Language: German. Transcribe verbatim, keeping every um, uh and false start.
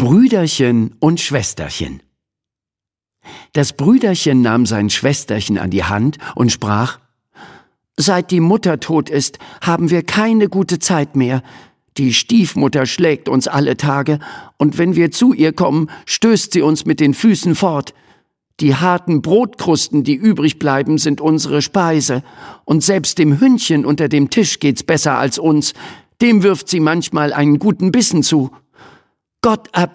Brüderchen und Schwesterchen. Das Brüderchen nahm sein Schwesterchen an die Hand und sprach: »Seit die Mutter tot ist, haben wir keine gute Zeit mehr. Die Stiefmutter schlägt uns alle Tage, und wenn wir zu ihr kommen, stößt sie uns mit den Füßen fort. Die harten Brotkrusten, die übrig bleiben, sind unsere Speise, und selbst dem Hündchen unter dem Tisch geht's besser als uns. Dem wirft sie manchmal einen guten Bissen zu. Gott